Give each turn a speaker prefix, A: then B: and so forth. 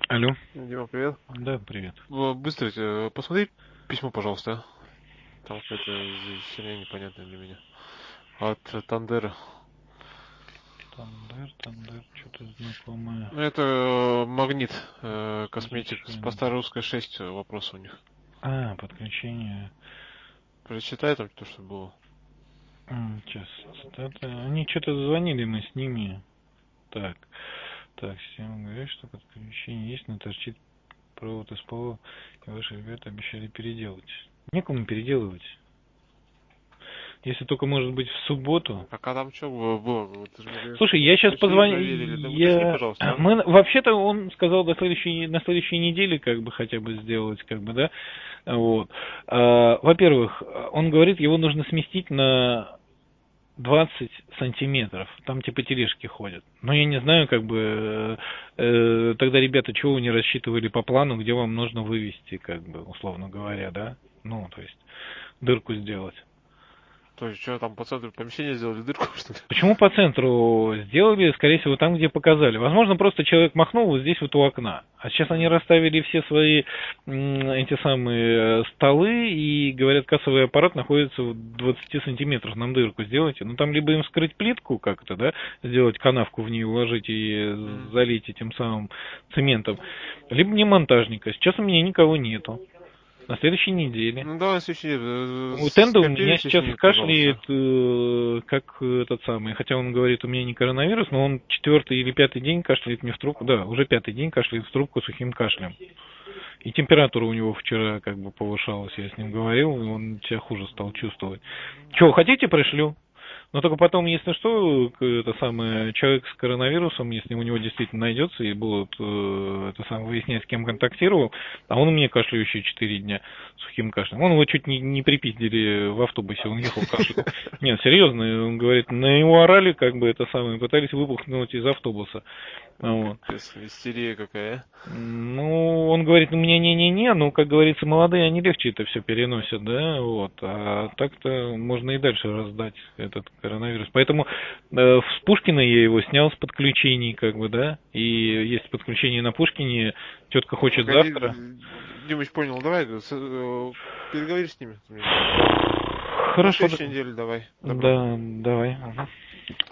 A: Алло.
B: Дима, привет.
A: Да, привет.
B: Быстро, посмотри письмо, пожалуйста. Там какая-то херня непонятная для меня. От Тандера.
A: Тандер, что-то знакомое.
B: Ну, это Магнит, косметик. По
A: Подключение.
B: Старорусской 6 вопрос у них.
A: Подключение.
B: Прочитай там то, что было.
A: Сейчас, цитата. Они что-то звонили, мы с ними. Так, система говорит, что подключение есть, но торчит провод из пола, и ваши ребята обещали переделать. Некому переделывать. Если только, может быть, в субботу.
B: А там что было? Ты же мне говоришь,
A: Слушай, я сейчас
B: пришли,
A: позвоню.
B: проверили. Да уточни, пожалуйста, а?
A: Мы вообще-то он сказал на следующей неделе, как бы хотя бы сделать, как бы, да. Вот. Во-первых, он говорит, его нужно сместить на 20 сантиметров. Там типа тележки ходят. Но я не знаю, как бы тогда, ребята, чего вы не рассчитывали по плану, где вам нужно вывести, как бы, условно говоря, да? Ну, то есть дырку сделать.
B: То есть, что там по центру помещения сделали дырку, что ли?
A: Почему по центру сделали, скорее всего, там, где показали? Возможно, просто человек махнул вот здесь вот у окна. А сейчас они расставили все свои эти самые столы и говорят, кассовый аппарат находится в 20 сантиметрах, нам дырку сделайте. Ну, там либо им скрыть плитку как-то, да, сделать канавку в нее уложить и залить этим самым цементом, либо мне монтажника. Сейчас у меня никого нету. На следующей неделе.
B: Ну, давай следующий,
A: У Тенда у меня
B: скопируйте с
A: сейчас
B: ними,
A: кашляет,
B: пожалуйста.
A: как этот самый, хотя он говорит, у меня не коронавирус, но он 4-й или 5-й день кашляет мне в трубку, да, уже 5-й день кашляет в трубку сухим кашлем. И температура у него вчера как бы повышалась, я с ним говорил, и он себя хуже стал чувствовать. Чего, хотите, пришлю? Но только потом, если что, это самое, человек с коронавирусом, если у него действительно найдется, и будут это самое, выяснять, с кем контактировал, а он у меня кашляющий 4 дня сухим кашлем. Он его чуть не припиздили в автобусе, он ехал кашлял. Нет, серьезно, он говорит, на него орали, как бы это самое, пытались выпухнуть из автобуса. Вот.
B: Капец, истерия какая.
A: Ну, он говорит, у меня не-не-не, ну, как говорится, молодые, они легче это все переносят, да, вот, а так-то можно и дальше раздать этот коронавирус. Поэтому с Пушкина я его снял с подключений, как бы, да, и есть подключение на Пушкине, тетка хочет
B: Погоди,
A: завтра.
B: Димыч, понял, давай, переговори с ними. На
A: Хорошо,
B: следующей неделе давай. Добро.
A: да, давай. Ага.